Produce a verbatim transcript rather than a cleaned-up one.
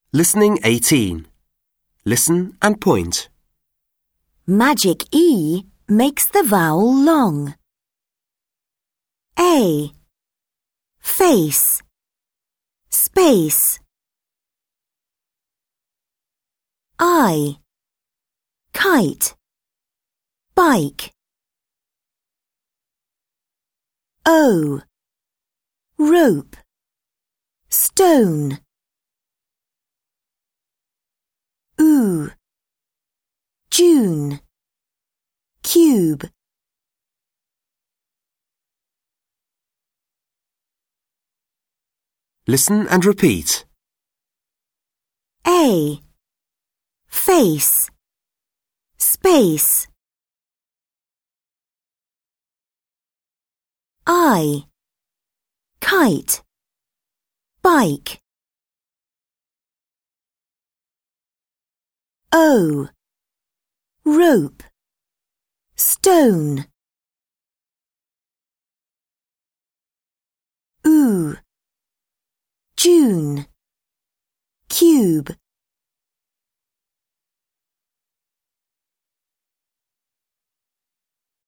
Listening eighteen. Listen and point. Magic E makes the vowel long. A. Face. Space. I. Kite. Bike. O. Rope. Stone. Oo. June. Cube. Listen and repeat. A. Face. Space. I. Kite. Bike. O. Rope. Stone. Oo. June. Cube.